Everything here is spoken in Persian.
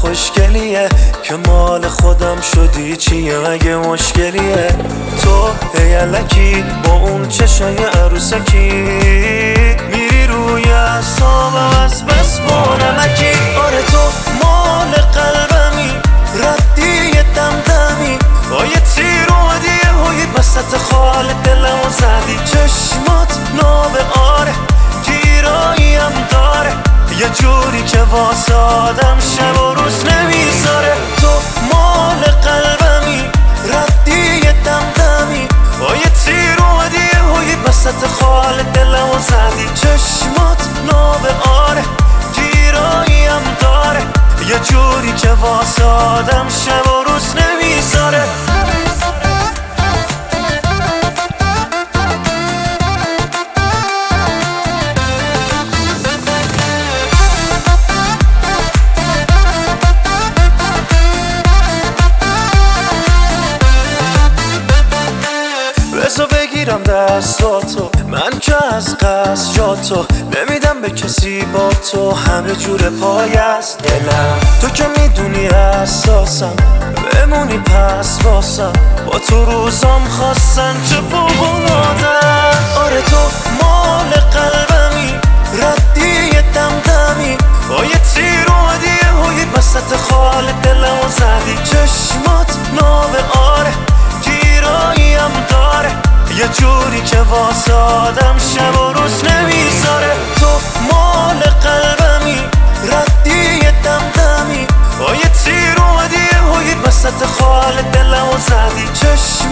خوشگلیه که مال خودم شدی چیه مگه مشکلیه؟ تو هیلکی با اون چشای عروسکی میری روی اعصابم از بس بانمکی. آره تو مال قلبمی ردی دمدمی با یه تیر اومدی یهویی وسط خال دلمو زدی. چشمات ناب آره گیراییم داره یه جوری که واسه آدم شب و روز نمیذاره. تو مال قلبمی ردی دمدمی با یه تیر اومدی یهویی وسط خال دلمو زدی. چشمات ناب آره گیراییم داره یه جوری که واسه آدم شب و روز نمیذاره. بذار بگیرم دستاتو من که از قصد جاتو نمیدم به کسی با تو همه جور پای از دلم. تو که میدونی اساسم بمونی پس واسم با تو روزام خواستن چه فوق‌العاده‌ام. آره تو مال قلبمی ردی دمدمی با یه تیر اومدی یهویی وسط خال دلمو زدی. چشمات ناب آره گیراییم داره یه جوری که واسه آدم شب و روز نمیذاره. تو مال قلبمی ردی دمدمی با یه تیر اومدی یهویی وسط خال دلمو زدی. چشم